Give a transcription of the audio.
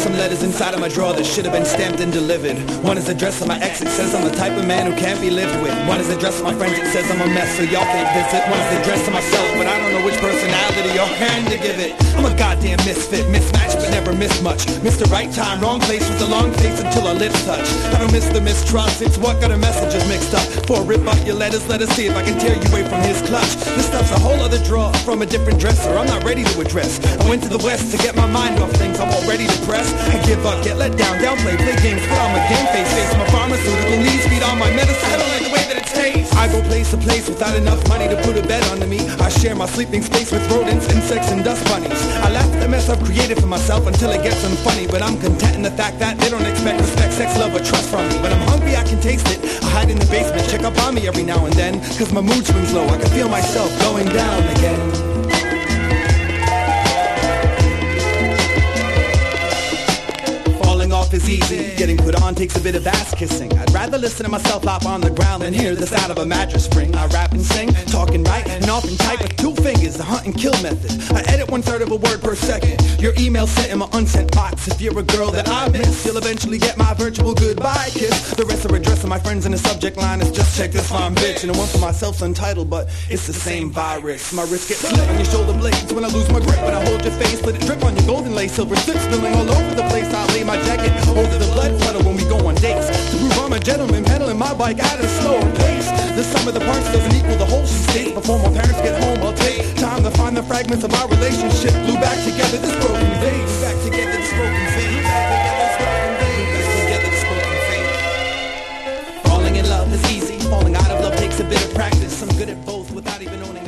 some letters inside of my drawer that should have been stamped and delivered. One is addressed to my ex, it says I'm the type of man who can't be lived with. One is addressed to my friends, it says I'm a mess, so y'all can't visit. One is addressed to myself, but I don't know which personality or hand to give it. I'm a goddamn misfit, mismatched but never miss much. Miss the right time, wrong place with the long face until our lips touch. I don't miss the mistrust, it's what got our messages mixed up. For a rip up your letters, let us see if I can tear you away from his clutch. This stuff's a whole other draw from a different dresser I'm not ready to address. I went to the west to get my mind off things I'm already depressed. I give up, get let down, downplay, play games, put on my game face, my pharmaceutical needs, feed on my medicine. I don't like the way that it tastes. I go place to place without enough money to put a bed under me. I share my sleeping space with rodents, insects, and dust bunnies. I laugh at the mess I've created for myself until it gets unfunny, but I'm content in the fact that they don't expect respect, sex, love, or trust from me. When I'm hungry, I can taste it. I hide in the basement, check up on me every now and then, cause my mood swings low, I can feel myself going down again. Off is easy, getting put on takes a bit of ass kissing. I'd rather listen to myself hop on the ground than hear the sound of a mattress spring. I rap and sing, talking right, and often type with 2 fingers, the hunt and kill method. I edit 1/3 of a word per second. Your email sent in my unsent box. If you're a girl that I miss, you'll eventually get my virtual goodbye kiss. The rest are addressing my friends in the subject line is just check this fine bitch. And the one for myself's untitled, but it's the same virus. My wrist gets slit on your shoulder blades when I lose my grip. When I hold your face, let it drip on your golden lace. Silver strips spilling all over the place. I lay my jacket over the blood puddle when we go on dates. To prove I'm a gentleman, pedaling my bike at a slower pace. The sum of the parts doesn't equal the whole, she states. Before my parents get home, I'll take time to find the fragments of our relationship. Glue back together this broken vase. Glue back together this broken vase. Back together this broken vase. Falling in love is easy. Falling out of love takes a bit of practice. I'm good at both without even owning